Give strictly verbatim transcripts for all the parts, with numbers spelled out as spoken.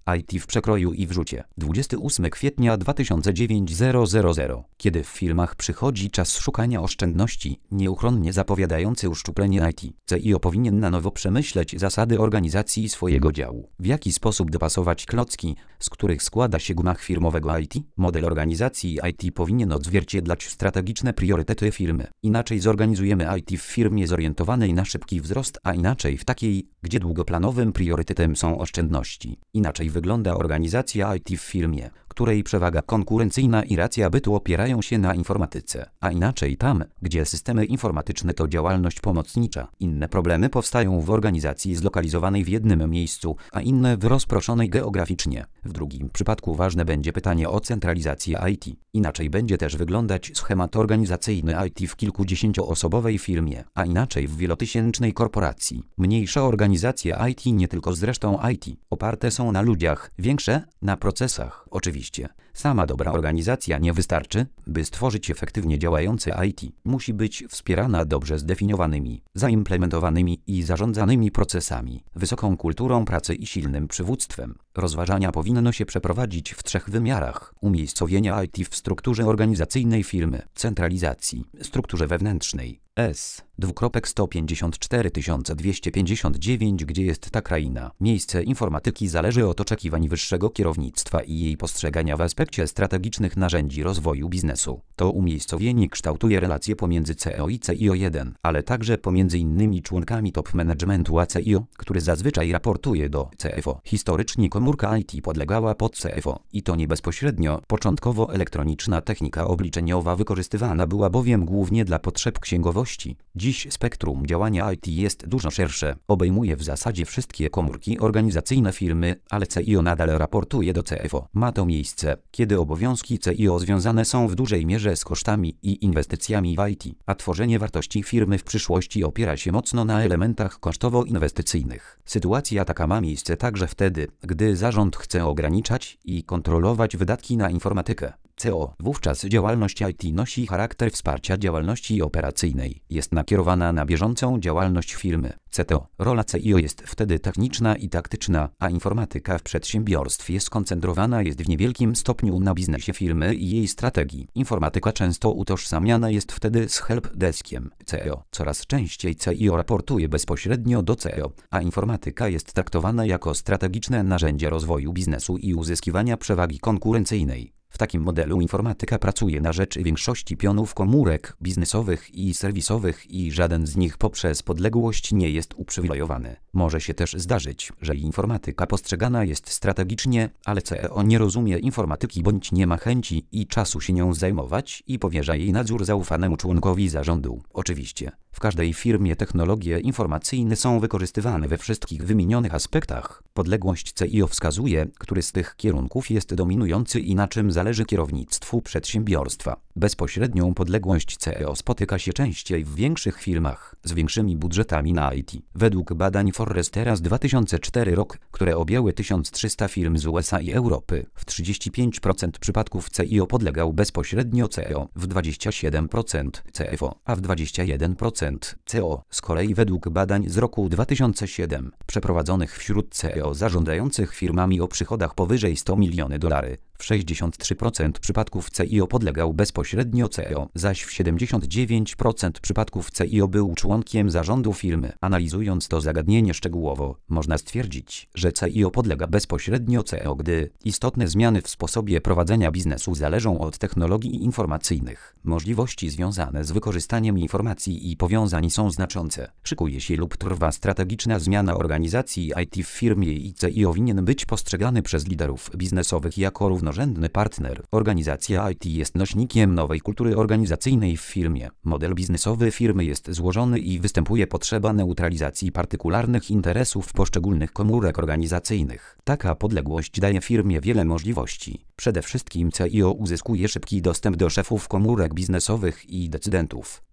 I T w przekroju i wrzucie. dwudziestego ósmego kwietnia dwa tysiące dziewiątego. Kiedy w firmach przychodzi czas szukania oszczędności, nieuchronnie zapowiadający uszczuplenie I T, C I O powinien na nowo przemyśleć zasady organizacji swojego działu. W jaki sposób dopasować klocki, z których składa się gmach firmowego I T? Model organizacji I T powinien odzwierciedlać strategiczne priorytety firmy. Inaczej zorganizujemy I T w firmie zorientowanej na szybki wzrost, a inaczej w takiej, gdzie długoplanowym priorytetem są oszczędności. Inaczej wygląda organizacja I T w firmie, której przewaga konkurencyjna i racja bytu opierają się na informatyce, a inaczej tam, gdzie systemy informatyczne to działalność pomocnicza. Inne problemy powstają w organizacji zlokalizowanej w jednym miejscu, a inne w rozproszonej geograficznie. W drugim przypadku ważne będzie pytanie o centralizację I T. Inaczej będzie też wyglądać schemat organizacyjny I T w kilkudziesięcioosobowej firmie, a inaczej w wielotysięcznej korporacji. Mniejsze organizacje I T, nie tylko zresztą I T, oparte są na ludziach, większe na procesach. Oczywiście, sama dobra organizacja nie wystarczy, by stworzyć efektywnie działające I T. Musi być wspierana dobrze zdefiniowanymi, zaimplementowanymi i zarządzanymi procesami, wysoką kulturą pracy i silnym przywództwem. Rozważania powinno się przeprowadzić w trzech wymiarach: umiejscowienia I T w strukturze organizacyjnej firmy, centralizacji, strukturze wewnętrznej. S. sto pięćdziesiąt cztery tysiące dwieście pięćdziesiąt dziewięć. Gdzie jest ta kraina? Miejsce informatyki zależy od oczekiwań wyższego kierownictwa i jej postrzegania w aspekcie strategicznych narzędzi rozwoju biznesu. To umiejscowienie kształtuje relacje pomiędzy C E O i C I O jeden, ale także pomiędzy innymi członkami top managementu a C I O, który zazwyczaj raportuje do C F O. Historycznie komórka I T podlegała pod C F O i to nie bezpośrednio. Początkowo elektroniczna technika obliczeniowa wykorzystywana była bowiem głównie dla potrzeb księgowości. Dziś spektrum działania I T jest dużo szersze, obejmuje w zasadzie wszystkie komórki organizacyjne firmy, ale C I O nadal raportuje do C F O. Ma to miejsce, kiedy obowiązki C I O związane są w dużej mierze z kosztami i inwestycjami w I T, a tworzenie wartości firmy w przyszłości opiera się mocno na elementach kosztowo-inwestycyjnych. Sytuacja taka ma miejsce także wtedy, gdy zarząd chce ograniczać i kontrolować wydatki na informatykę. C E O. Wówczas działalność I T nosi charakter wsparcia działalności operacyjnej. Jest nakierowana na bieżącą działalność firmy. C T O. Rola C I O jest wtedy techniczna i taktyczna, a informatyka w przedsiębiorstwie skoncentrowana jest w niewielkim stopniu na biznesie firmy i jej strategii. Informatyka często utożsamiana jest wtedy z helpdeskiem C E O. Coraz częściej C I O raportuje bezpośrednio do C E O, a informatyka jest traktowana jako strategiczne narzędzie rozwoju biznesu i uzyskiwania przewagi konkurencyjnej. W takim modelu informatyka pracuje na rzecz większości pionów komórek biznesowych i serwisowych i żaden z nich poprzez podległość nie jest uprzywilejowany. Może się też zdarzyć, że informatyka postrzegana jest strategicznie, ale C E O nie rozumie informatyki bądź nie ma chęci i czasu się nią zajmować i powierza jej nadzór zaufanemu członkowi zarządu. Oczywiście, w każdej firmie technologie informacyjne są wykorzystywane we wszystkich wymienionych aspektach. Podległość C I O wskazuje, który z tych kierunków jest dominujący i na czym zależy kierownictwu przedsiębiorstwa. Bezpośrednią podległość C E O spotyka się częściej w większych firmach z większymi budżetami na I T. Według badań Forrestera z dwa tysiące czwartego roku, które objęły tysiąc trzysta firm z U S A i Europy, w trzydzieści pięć procent przypadków C I O podlegał bezpośrednio C E O, w dwadzieścia siedem procent C F O, a w dwadzieścia jeden procent C O. Z kolei według badań z roku dwa tysiące siódmego, przeprowadzonych wśród C E O zarządzających firmami o przychodach powyżej sto milionów dolarów, w sześćdziesiąt trzy procent przypadków C I O podlegał bezpośrednio C E O, zaś w siedemdziesiąt dziewięć procent przypadków C I O był członkiem zarządu firmy. Analizując to zagadnienie szczegółowo, można stwierdzić, że C I O podlega bezpośrednio C E O, gdy istotne zmiany w sposobie prowadzenia biznesu zależą od technologii informacyjnych. Możliwości związane z wykorzystaniem informacji i powiązań są znaczące. Szykuje się lub trwa strategiczna zmiana organizacji I T w firmie i C I O winien być postrzegany przez liderów biznesowych jako równorzędny partner. Organizacja I T jest nośnikiem nowej kultury organizacyjnej w firmie. Model biznesowy firmy jest złożony i występuje potrzeba neutralizacji partykularnych interesów poszczególnych komórek organizacyjnych. Taka podległość daje firmie wiele możliwości. Przede wszystkim C I O uzyskuje szybki dostęp do szefów komórek biznesowych i decydentów.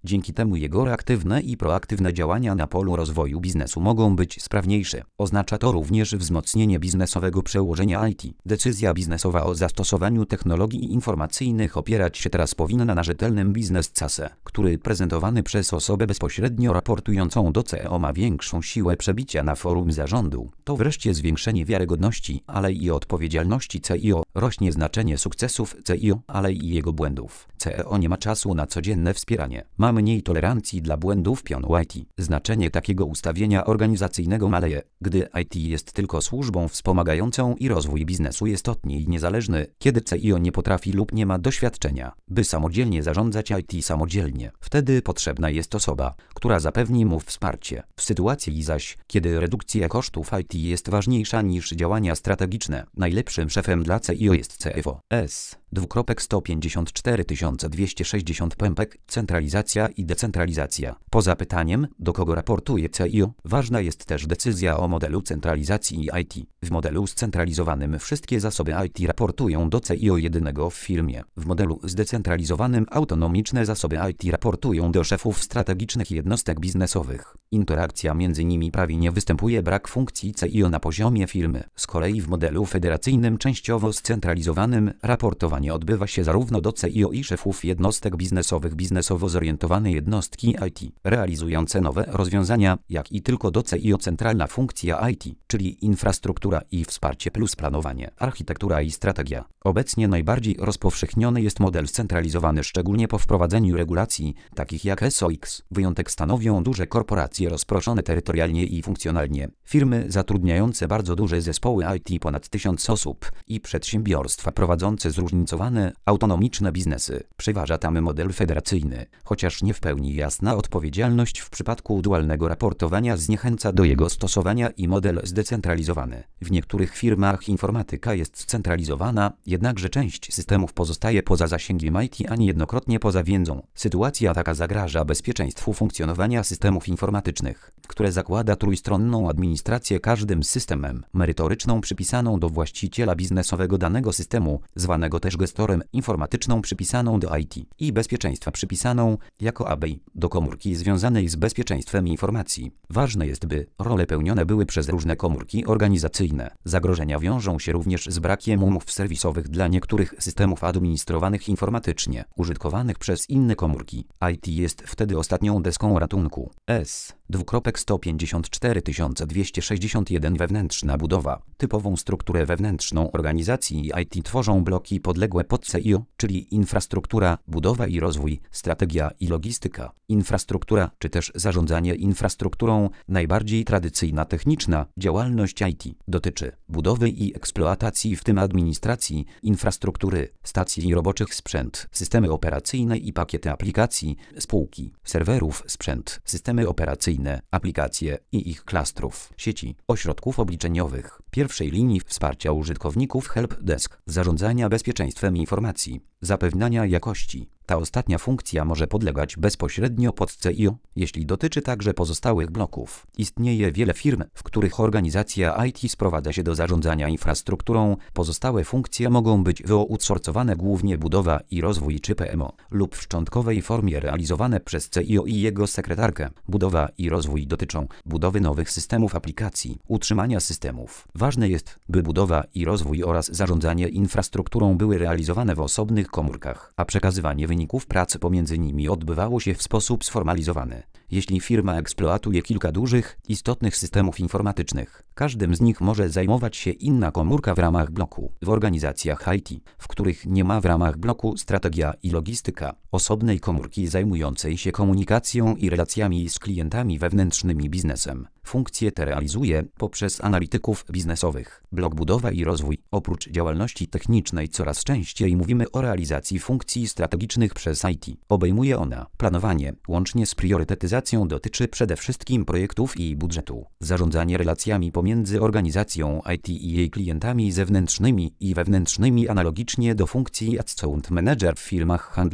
Dzięki temu jego reaktywne i proaktywne działania na polu rozwoju biznesu mogą być sprawniejsze. Oznacza to również wzmocnienie biznesowego przełożenia I T. Decyzja biznesowa o zastosowaniu technologii informacyjnych opierać się teraz powinna na rzetelnym biznes case, który prezentowany przez osobę bezpośrednio raportującą do C E O ma większą siłę przebicia na forum zarządu. To wreszcie zwiększenie wiarygodności, ale i odpowiedzialności C I O. Rośnie znaczenie sukcesów C I O, ale i jego błędów. C E O nie ma czasu na codzienne wspieranie. Ma mniej tolerancji dla błędów pionu I T. Znaczenie takiego ustawienia organizacyjnego maleje, gdy I T jest tylko służbą wspomagającą i rozwój biznesu jest istotny i niezależny, kiedy C I O nie potrafi lub nie ma doświadczenia, by samodzielnie zarządzać I T samodzielnie. Wtedy potrzebna jest osoba, która zapewni mu wsparcie. W sytuacji zaś, kiedy redukcja kosztów I T jest ważniejsza niż działania strategiczne, najlepszym szefem dla C I O jest C F O. S. dwukropek sto pięćdziesiąt cztery tysiące dwieście sześćdziesiąt pępek, centralizacja i decentralizacja. Poza pytaniem, do kogo raportuje C I O, ważna jest też decyzja o modelu centralizacji I T. W modelu scentralizowanym wszystkie zasoby I T raportują do C I O jedynego w firmie. W modelu zdecentralizowanym autonomiczne zasoby I T raportują do szefów strategicznych jednostek biznesowych. Interakcja między nimi prawie nie występuje, brak funkcji C I O na poziomie firmy. Z kolei w modelu federacyjnym częściowo scentralizowanym raportowanie odbywa się zarówno do C I O i szefów jednostek biznesowych biznesowo zorientowane jednostki I T, realizujące nowe rozwiązania, jak i tylko do C I O centralna funkcja I T, czyli infrastruktura i wsparcie plus planowanie, architektura i strategia. Obecnie najbardziej rozpowszechniony jest model scentralizowany, szczególnie po wprowadzeniu regulacji, takich jak S O X. Wyjątek stanowią duże korporacje rozproszone terytorialnie i funkcjonalnie, firmy zatrudniające bardzo duże zespoły I T ponad tysiąc osób i przedsiębiorstwa prowadzące zróżnicowane, autonomiczne biznesy. Przeważa tam model federacyjny, chociaż nie w pełni jasna odpowiedzialność w przypadku dualnego raportowania zniechęca do jego stosowania i model zdecentralizowany. W niektórych firmach informatyka jest scentralizowana, jednakże część systemów pozostaje poza zasięgiem I T, a niejednokrotnie poza wiedzą. Sytuacja taka zagraża bezpieczeństwu funkcjonowania systemów informatycznych, które zakłada trójstronną administrację każdym systemem, merytoryczną przypisaną do właściciela biznesowego danego systemu, zwanego też gestorem, informatyczną przypisaną do I T i bezpieczeństwa przypisaną, jako A B I, do komórki związanej z bezpieczeństwem informacji. Ważne jest, by role pełnione były przez różne komórki organizacyjne. Zagrożenia wiążą się również z brakiem umów serwisowych dla niektórych systemów administrowanych informatycznie, użytkowanych przez inne komórki. I T jest wtedy ostatnią deską ratunku. S. dwukropek sto pięćdziesiąt cztery tysiące dwieście sześćdziesiąt jeden Wewnętrzna budowa. Typową strukturę wewnętrzną organizacji I T tworzą bloki podległe pod C I O, czyli infrastruktura, budowa i rozwój, strategia i logistyka. Infrastruktura, czy też zarządzanie infrastrukturą, najbardziej tradycyjna techniczna działalność I T, dotyczy budowy i eksploatacji, w tym administracji, infrastruktury, stacji i roboczych sprzęt, systemy operacyjne i pakiety aplikacji, spółki, serwerów, sprzęt, systemy operacyjne, aplikacje i ich klastrów, sieci, ośrodków obliczeniowych, pierwszej linii wsparcia użytkowników helpdesk, zarządzania bezpieczeństwem informacji, zapewniania jakości. Ta ostatnia funkcja może podlegać bezpośrednio pod C I O, jeśli dotyczy także pozostałych bloków. Istnieje wiele firm, w których organizacja I T sprowadza się do zarządzania infrastrukturą. Pozostałe funkcje mogą być wyoutsourcowane, głównie budowa i rozwój czy P M O, lub w szczątkowej formie realizowane przez C I O i jego sekretarkę. Budowa i rozwój dotyczą budowy nowych systemów aplikacji, utrzymania systemów. Ważne jest, by budowa i rozwój oraz zarządzanie infrastrukturą były realizowane w osobnych komórkach, a przekazywanie wyników pracy pomiędzy nimi odbywało się w sposób sformalizowany. Jeśli firma eksploatuje kilka dużych, istotnych systemów informatycznych, każdym z nich może zajmować się inna komórka w ramach bloku. W organizacjach I T, w których nie ma w ramach bloku strategia i logistyka, osobnej komórki zajmującej się komunikacją i relacjami z klientami wewnętrznymi biznesem, funkcje te realizuje poprzez analityków biznesowych. Blok budowa i rozwój. Oprócz działalności technicznej coraz częściej mówimy o realizacji funkcji strategicznych przez I T. Obejmuje ona planowanie, łącznie z priorytetyzacją, dotyczy przede wszystkim projektów i budżetu, zarządzanie relacjami pomiędzy organizacją I T i jej klientami zewnętrznymi i wewnętrznymi, analogicznie do funkcji account manager w firmach handlowych.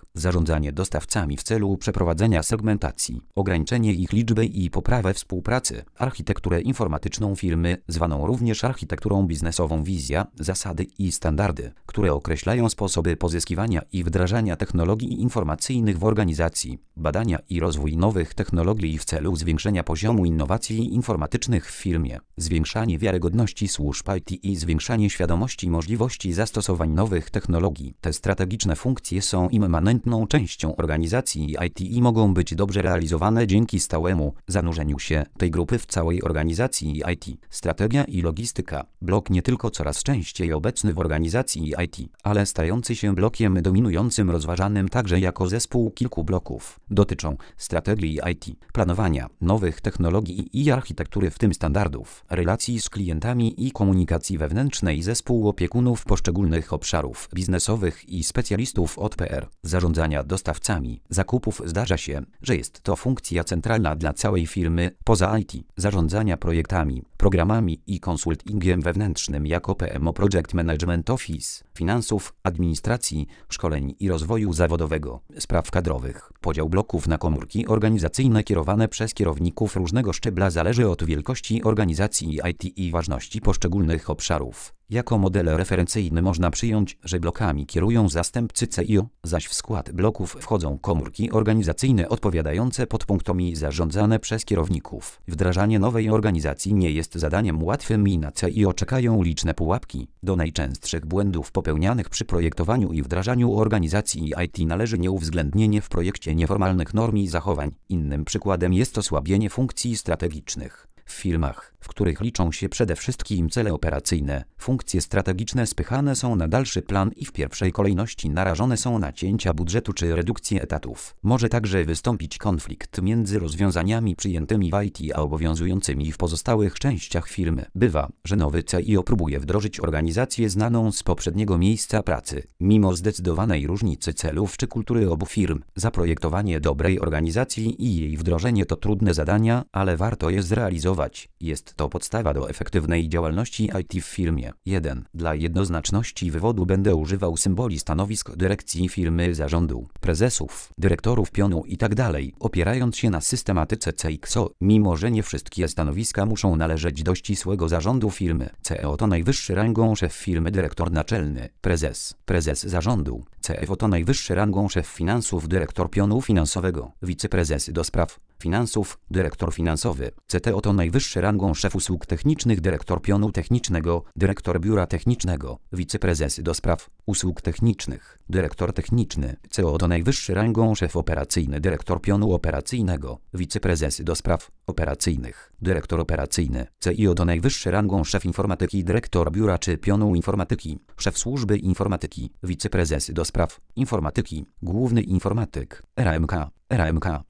zarządzanie dostawcami w celu przeprowadzenia segmentacji, ograniczenie ich liczby i poprawę współpracy, architekturę informatyczną firmy, zwaną również architekturą biznesową, wizja, zasady i standardy, które określają sposoby pozyskiwania i wdrażania technologii informacyjnych w organizacji, badania i rozwój nowych technologii w celu zwiększenia poziomu innowacji informatycznych w firmie, zwiększanie wiarygodności służb I T i zwiększanie świadomości możliwości zastosowań nowych technologii. Te strategiczne funkcje są immanentną częścią organizacji I T i mogą być dobrze realizowane dzięki stałemu zanurzeniu się tej grupy w całej organizacji I T. Strategia i logistyka. Blok nie tylko coraz częściej obecny w organizacji I T, ale stający się blokiem dominującym, rozważanym także jako zespół kilku bloków. Dotyczą strategii I T, planowania nowych technologii i architektury, w tym standardów, relacji z klientami i komunikacji wewnętrznej zespół opiekunów poszczególnych obszarów biznesowych i specjalistów od P R, zarządzania dostawcami zakupów. Zdarza się, że jest to funkcja centralna dla całej firmy poza I T, zarządzania projektami, programami i konsultingiem wewnętrznym jako P M O, Project Management Office, finansów, administracji, szkoleń i rozwoju zawodowego, spraw kadrowych. Podział bloków na komórki organizacyjne kierowane przez kierowników różnego szczebla zależy od wielkości organizacji I T i ważności poszczególnych obszarów. Jako model referencyjny można przyjąć, że blokami kierują zastępcy C I O, zaś w skład bloków wchodzą komórki organizacyjne odpowiadające podpunktom zarządzane przez kierowników. Wdrażanie nowej organizacji nie jest zadaniem łatwym i na C I O czekają liczne pułapki. Do najczęstszych błędów popełnianych przy projektowaniu i wdrażaniu organizacji I T należy nieuwzględnienie w projekcie nieformalnych norm i zachowań. Innym przykładem jest osłabienie funkcji strategicznych. W firmach, w których liczą się przede wszystkim cele operacyjne, funkcje strategiczne spychane są na dalszy plan i w pierwszej kolejności narażone są na cięcia budżetu czy redukcję etatów. Może także wystąpić konflikt między rozwiązaniami przyjętymi w I T a obowiązującymi w pozostałych częściach firmy. Bywa, że nowy C I O próbuje wdrożyć organizację znaną z poprzedniego miejsca pracy. Mimo zdecydowanej różnicy celów czy kultury obu firm, zaprojektowanie dobrej organizacji i jej wdrożenie to trudne zadania, ale warto je zrealizować. Jest to podstawa do efektywnej działalności I T w firmie. jeden. Dla jednoznaczności wywodu będę używał symboli stanowisk dyrekcji firmy, zarządu, prezesów, dyrektorów pionu itd., opierając się na systematyce C X O. Mimo że nie wszystkie stanowiska muszą należeć do ścisłego zarządu firmy. C E O to najwyższy rangą szef firmy, dyrektor naczelny, prezes, prezes zarządu. C F O to najwyższy rangą szef finansów, dyrektor pionu finansowego, wiceprezes do spraw finansów, dyrektor finansowy. C T O to najwyższy rangą szef usług technicznych, dyrektor pionu technicznego, dyrektor biura technicznego, wiceprezes do spraw usług technicznych, dyrektor techniczny. C O to najwyższy rangą szef operacyjny, dyrektor pionu operacyjnego, wiceprezes do spraw operacyjnych, dyrektor operacyjny. C I O to najwyższy rangą szef informatyki, dyrektor biura czy pionu informatyki, szef służby informatyki, wiceprezes do spraw informatyki, główny informatyk, R A M K, R A M K.